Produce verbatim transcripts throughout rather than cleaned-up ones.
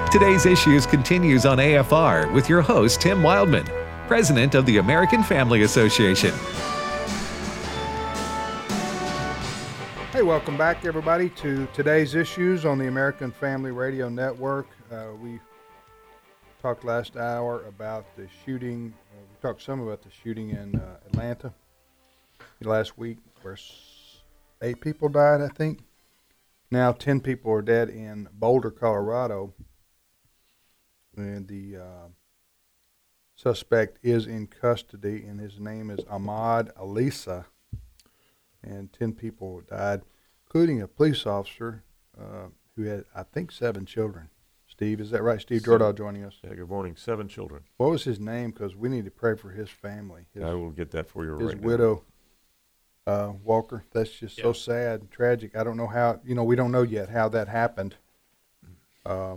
Today's Issues continues on A F R with your host, Tim Wildman, President of the American Family Association. Hey, welcome back, everybody, to Today's Issues on the American Family Radio Network. Uh, we talked last hour about the shooting. Uh, we talked some about the shooting in uh, Atlanta last week, where eight people died, I think. Now ten people are dead in Boulder, Colorado. And the uh, suspect is in custody, and his name is Ahmad Alissa. And ten people died, including a police officer uh, who had, I think, seven children. Steve, is that right? Steve Jordahl joining us. Yeah, good morning. Seven children. What was his name? Because we need to pray for his family. His, I will get that for you right now. His widow, uh, Walker. That's just yeah. so sad and tragic. I don't know how, you know, we don't know yet how that happened. Uh,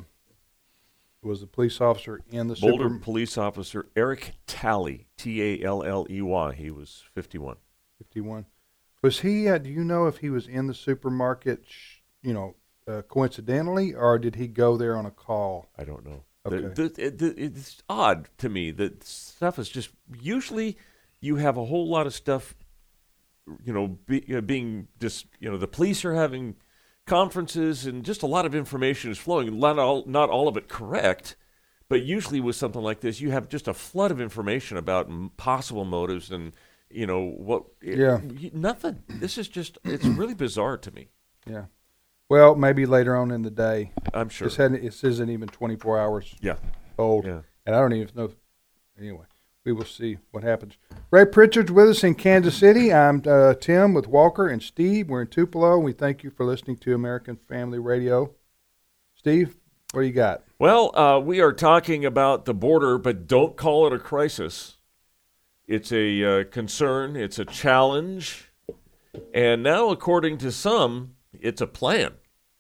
was the police officer in the Boulder super... police officer Eric Talley, T A L L E Y. He was fifty-one. fifty-one. Was he, uh, do you know if he was in the supermarket, you know, uh, coincidentally, or did he go there on a call? I don't know. Okay. The, the, the, it's odd to me that stuff is just, usually you have a whole lot of stuff, you know, be, uh, being just, you know, the police are having conferences and just a lot of information is flowing. Not all, not all of it correct, but usually with something like this, you have just a flood of information about possible motives and, you know, what? It, yeah. Nothing. This is just, it's really bizarre to me. Yeah. Well, maybe later on in the day. I'm sure. This, hadn't, this isn't even twenty-four hours yeah. old. Yeah. And I don't even know. Anyway, we will see what happens. Ray Pritchard's with us in Kansas City. I'm uh, Tim with Walker and Steve. We're in Tupelo. We thank you for listening to American Family Radio. Steve, what do you got? Well, uh, we are talking about the border, but don't call it a crisis. It's a uh, concern, it's a challenge, and now, according to some, it's a plan.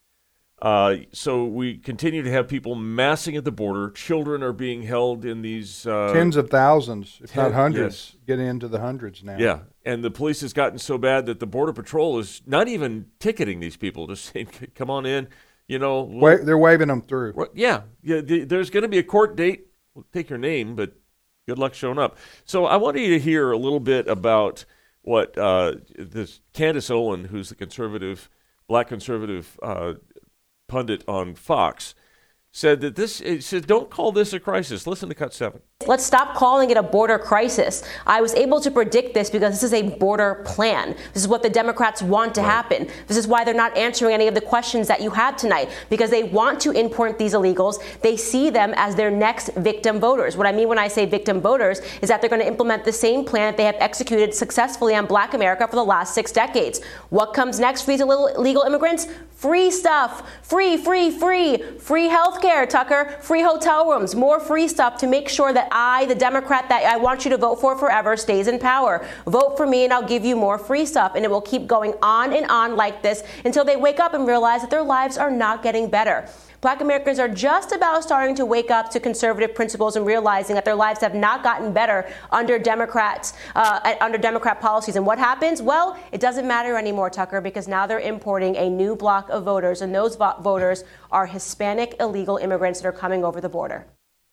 Uh, so we continue to have people massing at the border. Children are being held in these... Uh, Tens of thousands, if ten, not hundreds, yes. getting into the hundreds now. Yeah, and the police has gotten so bad that the Border Patrol is not even ticketing these people, just saying, come on in, you know. We'll, Wait, they're waving them through. Yeah, yeah. The, there's going to be a court date. We'll take your name, but... good luck showing up. So I want you to hear a little bit about what uh, this Candace Owen, who's the conservative, black conservative uh, pundit on Fox, said that this, it said, don't call this a crisis. Listen to cut seven. Let's stop calling it a border crisis. I was able to predict this because this is a border plan. This is what the Democrats want to right. happen. This is why they're not answering any of the questions that you had tonight, because they want to import these illegals. They see them as their next victim voters. What I mean when I say victim voters is that they're going to implement the same plan that they have executed successfully on Black America for the last six decades. What comes next for these illegal immigrants? Free stuff. Free, free, free. Free health care, Tucker. Free hotel rooms. More free stuff to make sure that I, the Democrat that I want you to vote for forever, stays in power. Vote for me and I'll give you more free stuff. And it will keep going on and on like this until they wake up and realize that their lives are not getting better. Black Americans are just about starting to wake up to conservative principles and realizing that their lives have not gotten better under Democrats, uh, under Democrat policies. And what happens? Well, it doesn't matter anymore, Tucker, because now they're importing a new block of voters, and those vo- voters are Hispanic illegal immigrants that are coming over the border.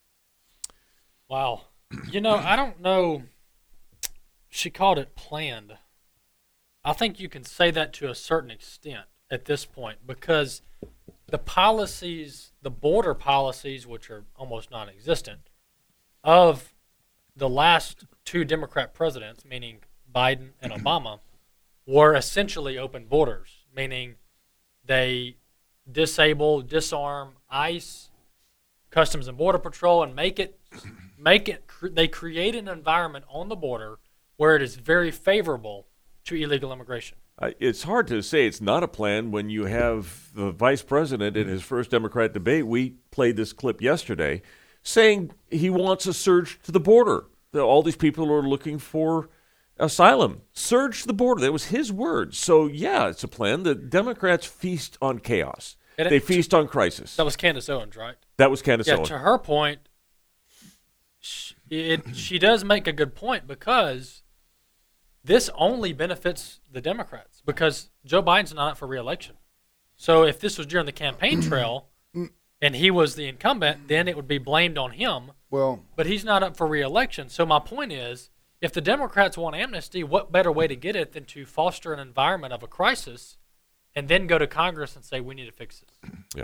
Wow. You know, I don't know. She called it planned. I think you can say that to a certain extent at this point, because the policies, the border policies, which are almost non-existent, of the last two Democrat presidents, meaning Biden and Obama, were essentially open borders, meaning they disable, disarm ICE, Customs and Border Patrol, and make it, make it. They create an environment on the border where it is very favorable to illegal immigration. Uh, it's hard to say it's not a plan when you have the vice president in his first Democrat debate. We played this clip yesterday saying he wants a surge to the border. All these people are looking for asylum. Surge to the border. That was his words. So, yeah, it's a plan. The Democrats feast on chaos. It, they feast on crisis. That was Candace Owens, right? That was Candace yeah, Owens. To her point, she, it, she does make a good point, because this only benefits the Democrats, because Joe Biden's not up for re-election. So if this was during the campaign trail, and he was the incumbent, then it would be blamed on him. Well, but he's not up for re-election. So my point is, if the Democrats want amnesty, what better way to get it than to foster an environment of a crisis and then go to Congress and say, we need to fix this? Yeah.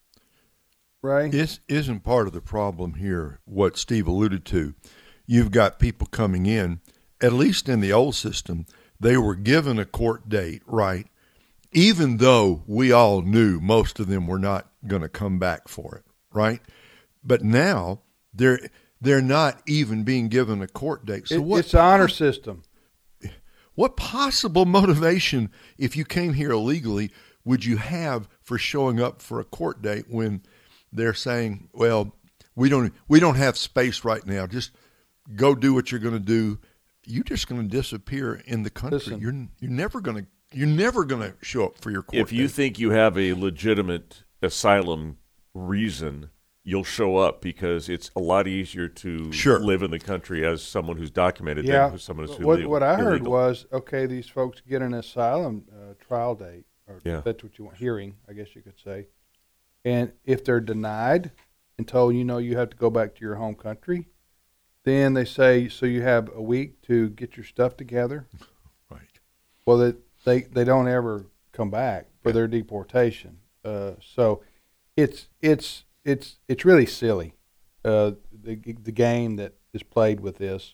Right. This isn't part of the problem here, what Steve alluded to. You've got people coming in, at least in the old system, they were given a court date, right? Even though we all knew most of them were not going to come back for it, right? But now they're they're not even being given a court date. So it, what, it's an honor system. What possible motivation, if you came here illegally, would you have for showing up for a court date when they're saying, well, we don't we don't have space right now. Just go do what you're going to do. You're just going to disappear in the country. Listen. You're you're never going to you're never going to show up for your court If you date. think you have a legitimate asylum reason, you'll show up because it's a lot easier to Sure. live in the country as someone who's documented Yeah. than someone who's What, illegal. what I heard illegal. was, okay, these folks get an asylum uh, trial date, or Yeah. that's what you want, hearing, I guess you could say. And if they're denied and told, you know, you have to go back to your home country, then they say, so you have a week to get your stuff together. Right. Well, they they, they don't ever come back for their deportation. Uh, so it's it's it's it's really silly. Uh, the the game that is played with this,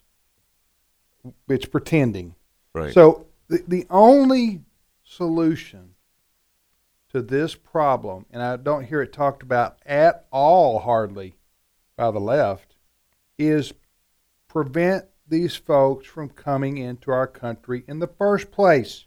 it's pretending. Right. So the the only solution to this problem, and I don't hear it talked about at all, hardly, by the left, is prevent these folks from coming into our country in the first place.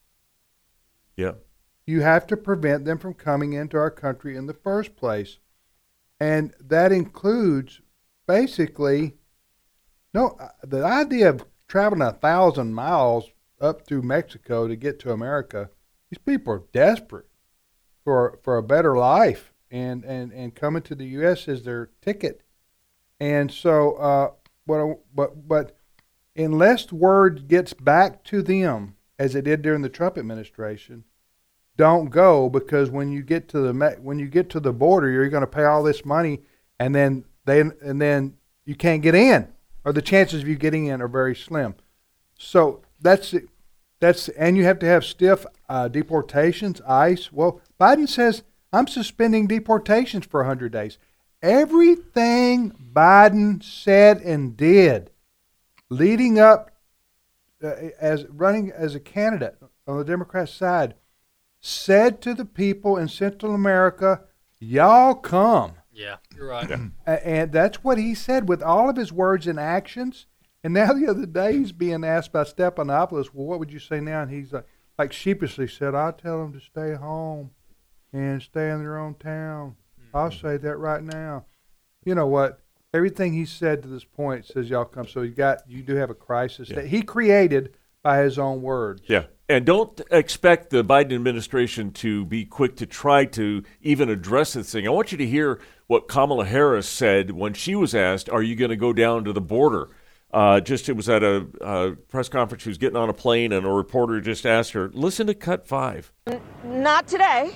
yeah. You have to prevent them from coming into our country in the first place. And that includes basically, no, the idea of traveling a thousand miles up through Mexico to get to America, these people are desperate for for a better life, and, and, and coming to the U S is their ticket. And so, uh, what, but, but unless word gets back to them, as it did during the Trump administration, don't go, because when you get to the when you get to the border, you're going to pay all this money, and then they and then you can't get in, or the chances of you getting in are very slim. So that's that's and you have to have stiff uh, deportations, ICE. Well, Biden says I'm suspending deportations for one hundred days. Everything Biden said and did, leading up uh, as running as a candidate on the Democrat side, said to the people in Central America, y'all come. Yeah, you're right. A- And that's what he said with all of his words and actions. And now the other day he's being asked by Stephanopoulos, well, what would you say now? And he's like, like sheepishly said, I'll tell them to stay home and stay in their own town. I'll say that right now. You know what? Everything he said to this point says y'all come. So you got you do have a crisis Yeah. that he created by his own words. Yeah. And don't expect the Biden administration to be quick to try to even address this thing. I want you to hear what Kamala Harris said when she was asked, are you going to go down to the border? Uh, just it was at a uh, press conference. She was getting on a plane, and a reporter just asked her, listen to cut five. Not today,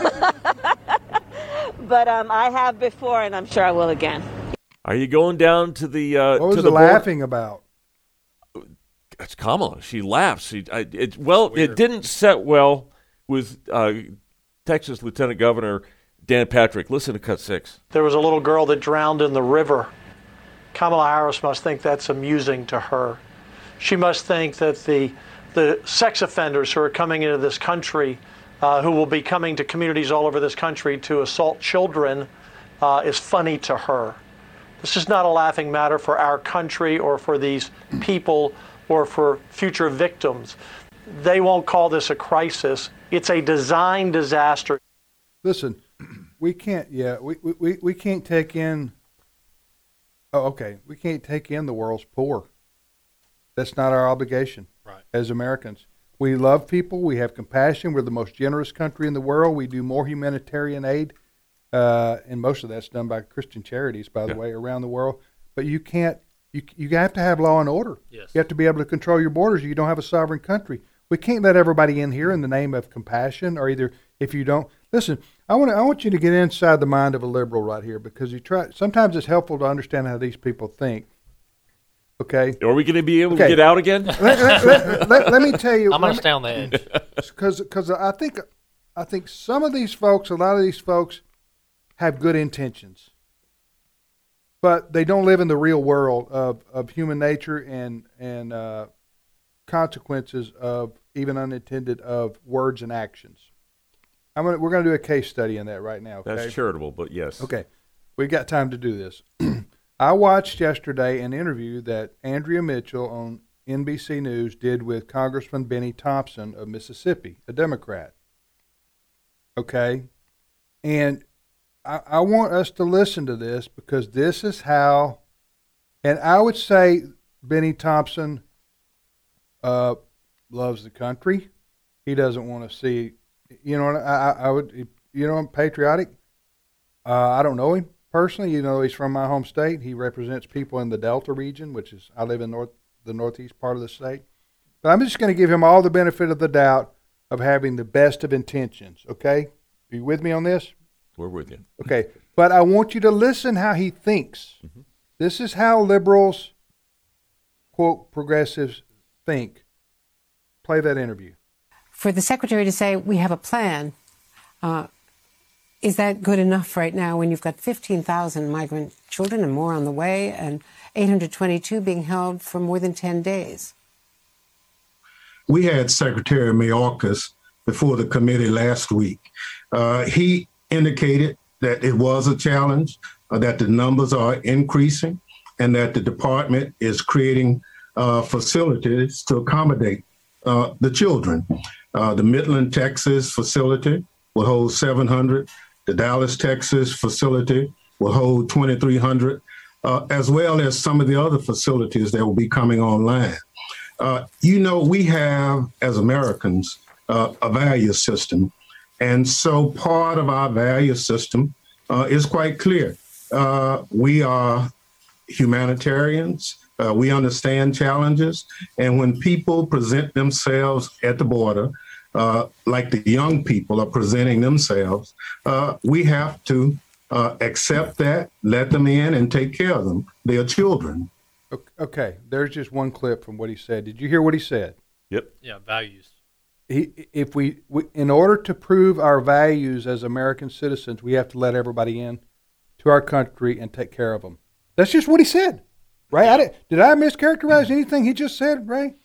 but um, I have before, and I'm sure I will again. Are you going down to the uh, What was to the the border? laughing about? It's Kamala. She laughs. She, I, it, well, it didn't set well with uh, Texas Lieutenant Governor Dan Patrick. Listen to cut six. There was a little girl that drowned in the river. Kamala Harris must think that's amusing to her. She must think that the the sex offenders who are coming into this country, uh, who will be coming to communities all over this country to assault children, uh, is funny to her. This is not a laughing matter for our country or for these people or for future victims. They won't call this a crisis. It's a design disaster. Listen, we can't. Yeah, we, we, we can't take in. Oh, okay. We can't take in the world's poor. That's not our obligation. Right. As Americans, we love people. We have compassion. We're the most generous country in the world. We do more humanitarian aid, uh, and most of that's done by Christian charities, by the Yeah. way, around the world. But you can't. You you have to have law and order. Yes. You have to be able to control your borders. You don't have a sovereign country. We can't let everybody in here in the name of compassion, or either if you don't Listen, I want to, I want you to get inside the mind of a liberal right here, because you try. Sometimes it's helpful to understand how these people think. Okay. Are we going to be able okay. to get out again? let, let, let, let, let me tell you. I'm going to stay on the edge. Because because I think I think some of these folks, a lot of these folks, have good intentions, but they don't live in the real world of, of human nature and and uh, consequences of even unintended of words and actions. I'm gonna we're gonna do a case study in that right now. Okay? That's charitable, but yes. Okay, we've got time to do this. I watched yesterday an interview that Andrea Mitchell on N B C News did with Congressman Benny Thompson of Mississippi, a Democrat. Okay, and I, I want us to listen to this, because this is how, and I would say Benny Thompson uh, loves the country. He doesn't want to see, you know, I, I would, you know, I'm patriotic. Uh, I don't know him personally. You know, he's from my home state. He represents people in the Delta region, which is, I live in north the northeast part of the state. But I'm just going to give him all the benefit of the doubt of having the best of intentions. Okay, are you with me on this? We're with you. Okay, but I want you to listen how he thinks. Mm-hmm. This is how liberals, quote, progressives think. Play that interview. For the secretary to say, we have a plan, uh, is that good enough right now when you've got fifteen thousand migrant children and more on the way, and eight hundred twenty-two being held for more than ten days? We had Secretary Mayorkas before the committee last week. Uh, he indicated that it was a challenge, uh, that the numbers are increasing, and that the department is creating uh, facilities to accommodate uh, the children. Uh, the Midland, Texas facility will hold seven hundred. The Dallas, Texas facility will hold twenty-three hundred, uh, as well as some of the other facilities that will be coming online. Uh, you know, we have, as Americans, uh, a value system. And so part of our value system uh, is quite clear. Uh, we are humanitarians. Uh, we understand challenges. And when people present themselves at the border, uh, like the young people are presenting themselves, uh, we have to uh, accept that, let them in, and take care of them. They are children. Okay, there's just one clip from what he said. Did you hear what he said? Yep. Yeah, values. He, if we, we, in order to prove our values as American citizens, we have to let everybody in to our country and take care of them. That's just what he said, right? I did, did I mischaracterize anything he just said, Ray?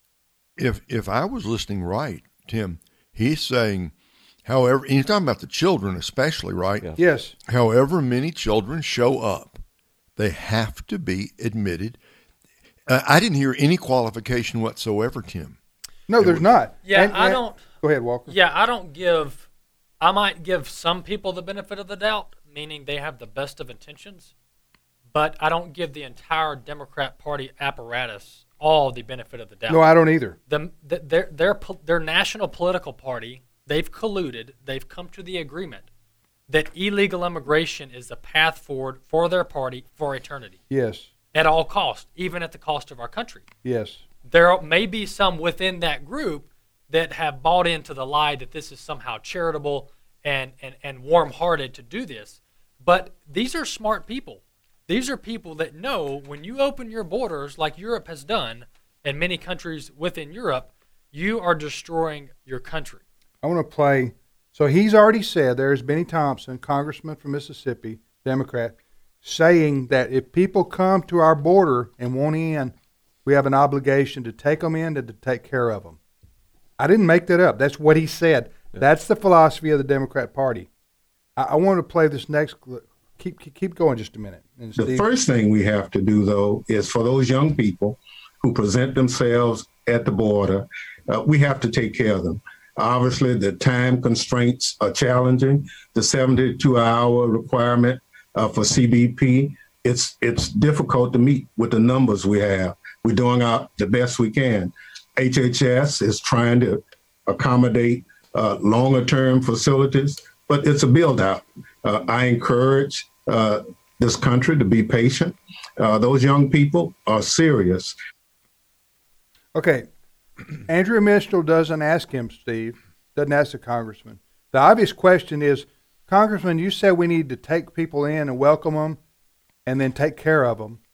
If if I was listening right, Tim, he's saying, however, he's talking about the children especially, right? Yeah. Yes. However many children show up, they have to be admitted. Uh, I didn't hear any qualification whatsoever, Tim. No, there's not. Yeah, and, I and, don't. Go ahead, Walker. Yeah, I don't give. I might give some people the benefit of the doubt, meaning they have the best of intentions, but I don't give the entire Democrat Party apparatus all the benefit of the doubt. No, I don't either. The, the, their their their national political party, they've colluded. They've come to the agreement that illegal immigration is the path forward for their party for eternity. Yes. At all costs, even at the cost of our country. Yes. There may be some within that group that have bought into the lie that this is somehow charitable and, and, and warm-hearted to do this. But these are smart people. These are people that know when you open your borders like Europe has done, and many countries within Europe, you are destroying your country. I want to play. So he's already said, there's Benny Thompson, congressman from Mississippi, Democrat, saying that if people come to our border and want in, we have an obligation to take them in and to take care of them. I didn't make that up. That's what he said. Yeah. That's the philosophy of the Democrat Party. I, I want to play this next clip. Keep, keep keep going just a minute. And the Steve, first thing we have to do, though, is for those young people who present themselves at the border, uh, we have to take care of them. Obviously, the time constraints are challenging. The seventy-two hour requirement uh, for C B P, it's it's difficult to meet with the numbers we have. We're doing our, the best we can. H H S is trying to accommodate uh, longer-term facilities, but it's a build-out. Uh, I encourage uh, this country to be patient. Uh, those young people are serious. Okay. Andrea Mitchell doesn't ask him, Steve, doesn't ask the congressman, The obvious question is, Congressman, you said we need to take people in and welcome them and then take care of them.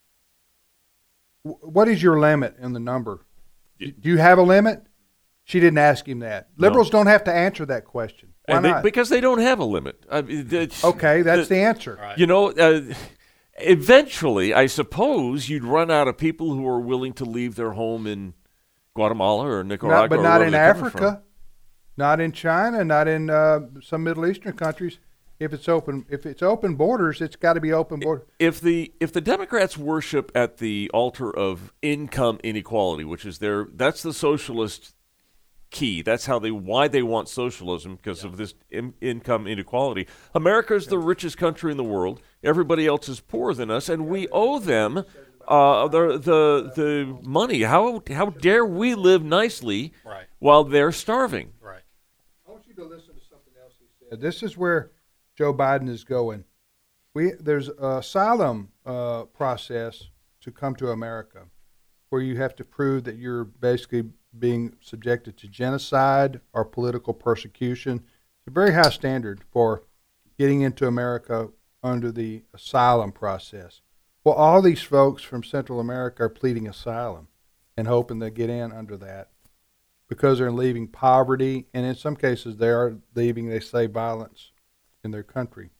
What is your limit in the number? Do you have a limit? She didn't ask him that. Liberals no. don't have to answer that question. Why and they, not? Because they don't have a limit. I mean, okay, that's the, the answer. Right. You know, uh, eventually, I suppose you'd run out of people who are willing to leave their home in Guatemala or Nicaragua. Not, but or not in Africa, from. not in China, not in uh, some Middle Eastern countries. If it's open, if it's open borders, it's got to be open borders. If the if the Democrats worship at the altar of income inequality, which is their that's the socialist key. That's how they why they want socialism, because yeah. of this in, income inequality. America is the richest country in the world. Everybody else is poorer than us, and we owe them uh, the the the money. How how dare we live nicely right. while they're starving? Right. I want you to listen to something else he said. This is where Joe Biden is going. We there's an asylum uh, process to come to America, where you have to prove that you're basically being subjected to genocide or political persecution. It's a very high standard for getting into America under the asylum process. Well, all these folks from Central America are pleading asylum and hoping they get in under that because they're leaving poverty, and in some cases they are leaving, they say, violence in their country.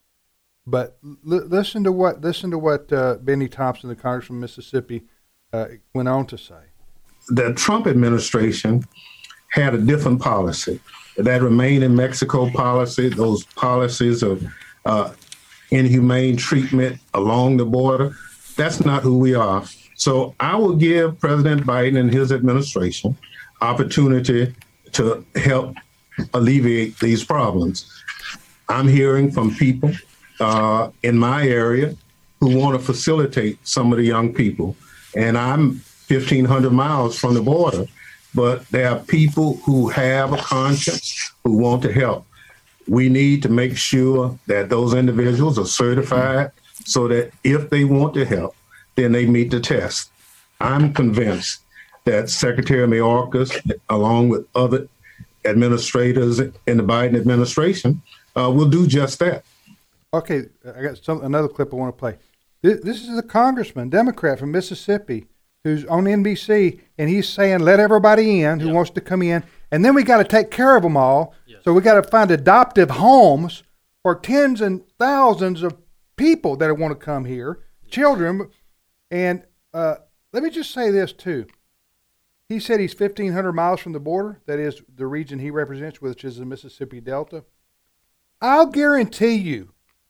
But l- listen to what listen to what uh, Benny Thompson, the congressman from Mississippi, uh, went on to say. The Trump administration had a different policy. That Remain in Mexico policy, those policies of uh, inhumane treatment along the border, that's not who we are. So I will give President Biden and his administration opportunity to help alleviate these problems. I'm hearing from people uh, in my area who want to facilitate some of the young people. And I'm fifteen hundred miles from the border, but there are people who have a conscience who want to help. We need to make sure that those individuals are certified so that if they want to help, then they meet the test. I'm convinced that Secretary Mayorkas, along with other administrators in the Biden administration, uh, will do just that. Okay, I got some, another clip I want to play. This, this is a congressman, Democrat from Mississippi, who's on N B C, and he's saying, let everybody in who yep. wants to come in, and then we got to take care of them all. Yes. So we got to find adoptive homes for tens and thousands of people that want to come here, children. And uh, let me just say this, too. He said he's fifteen hundred miles from the border. That is the region he represents, which is the Mississippi Delta. I'll guarantee you,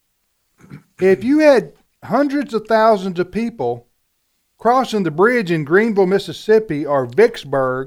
if you had hundreds of thousands of people crossing the bridge in Greenville, Mississippi, or Vicksburg,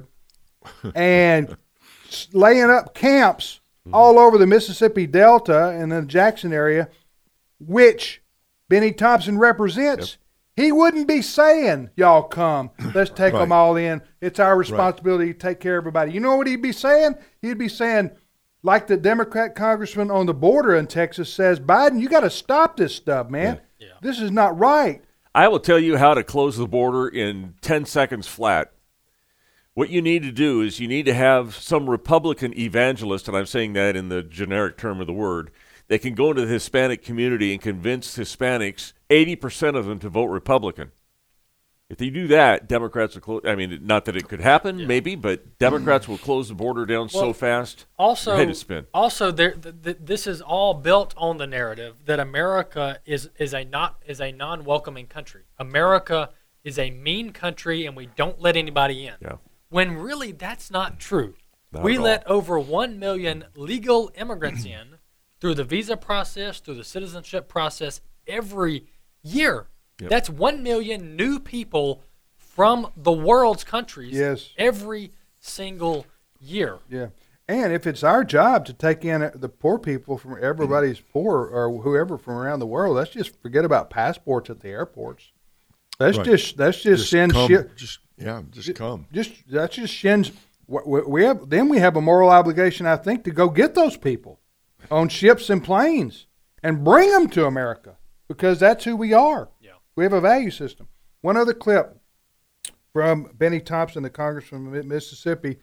and laying up camps all over the Mississippi Delta and the Jackson area, which Benny Thompson represents, yep. he wouldn't be saying, y'all come, let's take right. them all in. It's our responsibility right. to take care of everybody. You know what he'd be saying? He'd be saying, like the Democrat congressman on the border in Texas says, Biden, you got to stop this stuff, man. Yeah. Yeah. This is not right. I will tell you how to close the border in ten seconds flat. What you need to do is you need to have some Republican evangelist, and I'm saying that in the generic term of the word, that can go into the Hispanic community and convince Hispanics, eighty percent of them, to vote Republican. If they do that, Democrats will close. I mean, not that it could happen, yeah. maybe, but Democrats will close the border down well, so fast. Also, head to spin. Also, there, th- th- this is all built on the narrative that America is is a not is a non-welcoming country. America is a mean country, and we don't let anybody in. Yeah. When really that's not true. Not we let over one million legal immigrants in through the visa process, through the citizenship process every year. Yep. That's one million new people from the world's countries yes. every single year. Yeah. And if it's our job to take in the poor people from everybody's poor or whoever from around the world, let's just forget about passports at the airports. Let's right. just let's just, just send shit. Just yeah, just come. Just that's just sends. We have then we have a moral obligation, I think, to go get those people on ships and planes and bring them to America because that's who we are. We have a value system. One other clip from Benny Thompson, the congressman from Mississippi,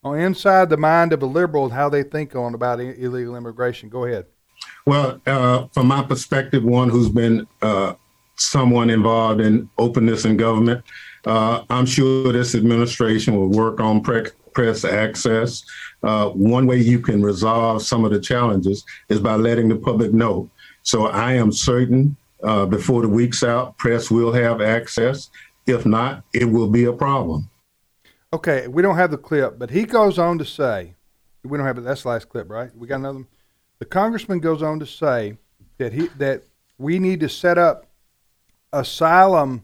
on inside the mind of a liberal, how they think on about I- illegal immigration. Go ahead. Well, uh, from my perspective, one who's been uh, someone involved in openness in government, uh, I'm sure this administration will work on pre- press access. Uh, one way you can resolve some of the challenges is by letting the public know. So I am certain uh, before the week's out, press will have access. If not, it will be a problem. Okay, we don't have the clip, but he goes on to say, we don't have it. That's the last clip, right? We got another one. The congressman goes on to say that he that we need to set up asylum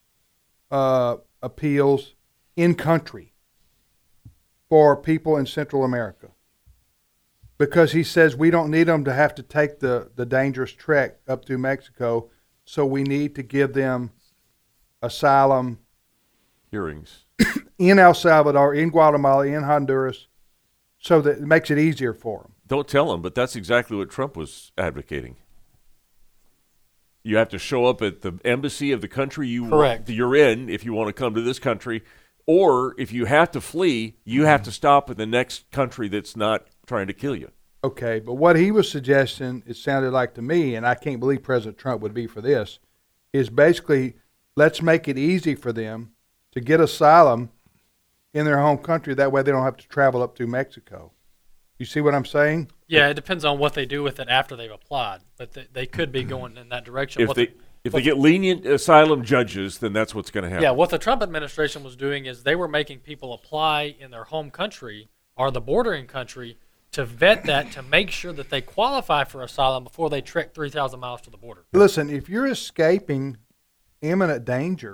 uh, appeals in country for people in Central America, because he says we don't need them to have to take the, the dangerous trek up through Mexico, so we need to give them asylum hearings in El Salvador, in Guatemala, in Honduras, so that it makes it easier for them. Don't tell them, but that's exactly what Trump was advocating. You have to show up at the embassy of the country you Correct. Want, you're in if you want to come to this country, or if you have to flee, you have to stop in the next country that's not trying to kill you. Okay, but what he was suggesting, it sounded like to me, and I can't believe President Trump would be for this, is basically let's make it easy for them to get asylum in their home country. That way they don't have to travel up through Mexico. You see what I'm saying? Yeah, it depends on what they do with it after they've applied, but they, they could be going in that direction. If What they the- if what they get lenient asylum judges, then that's what's going to happen. Yeah, what the Trump administration was doing is they were making people apply in their home country or the bordering country to vet that to make sure that they qualify for asylum before they trek three thousand miles to the border. Listen, if you're escaping imminent danger,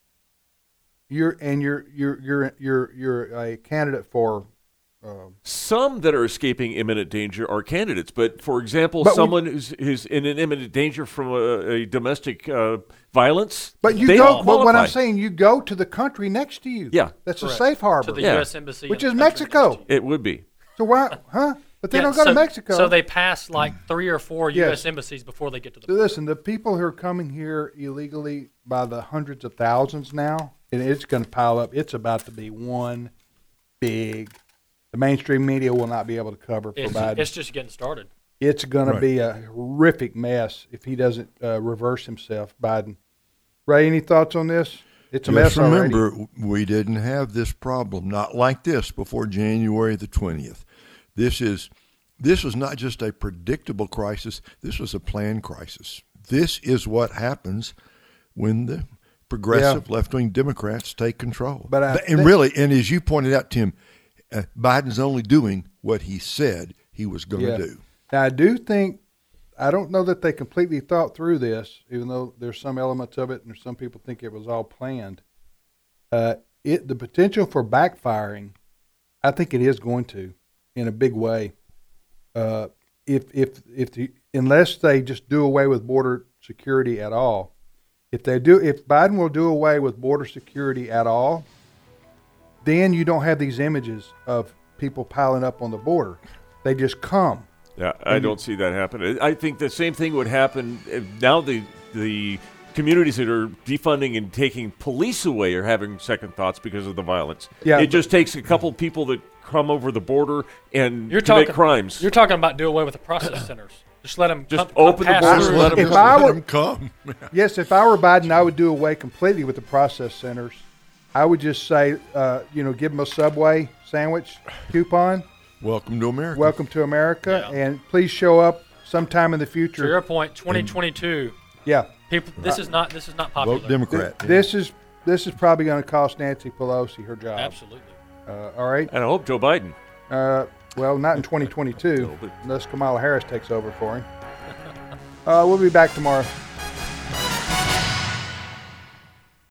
you're and you're you're you're you're you're a candidate for. Um, Some that are escaping imminent danger are candidates, but for example, But we- someone who's, who's in an imminent danger from a, a domestic uh, violence, But you they go. don't But what I'm qualify. saying, you go to the country next to you. Yeah. that's Correct. a safe harbor. To the Yeah. U S Embassy, Which in is the country Mexico. next to you. It would be. So why, huh? But they Yeah, don't go so, to Mexico. So they pass like three or four U S Yes. embassies before they get to the So border. listen, the people who are coming here illegally by the hundreds of thousands now, and it's going to pile up. It's about to be one big. The mainstream media will not be able to cover for It's, Biden. it's just getting started. It's going Right. to be a horrific mess if he doesn't uh, reverse himself, Biden. Ray, any thoughts on this? It's a Just mess already. remember, we didn't have this problem, not like this, before January the twentieth. This is this was not just a predictable crisis. This was a planned crisis. This is what happens when the progressive left-wing Democrats take control. But I and think- really, and as you pointed out, Tim, uh, Biden's only doing what he said he was going to Yeah. do. Now, I do think, I don't know that they completely thought through this, even though there's some elements of it, and some people think it was all planned. Uh, it the potential for backfiring, I think it is going to, in a big way. Uh, if if if the unless they just do away with border security at all, if they do, if Biden will do away with border security at all, then you don't have these images of people piling up on the border. They just come. Yeah, I And you- don't see that happen. I think the same thing would happen if now. The the communities that are defunding and taking police away are having second thoughts because of the violence. Yeah, it but- just takes a couple people that come over the border and You're commit talking crimes. You're talking about do away with the process centers. Just let them Just come, open the come border pass and through. let 'em If come. I Let were, him come. yes, if I were Biden, I would do away completely with the process centers. I would just say, uh, you know, give them a Subway sandwich coupon. Welcome to America. Welcome to America, Yeah. and please show up sometime in the To future. your point, twenty twenty-two. Yeah, People, this is not this is not popular. Vote Democrat. Th- this is this is probably going to cost Nancy Pelosi her job. Absolutely. Uh, all right. and I hope Joe Biden. Uh, well, not in twenty twenty-two, No, but- unless Kamala Harris takes over for him. Uh, we'll be back tomorrow.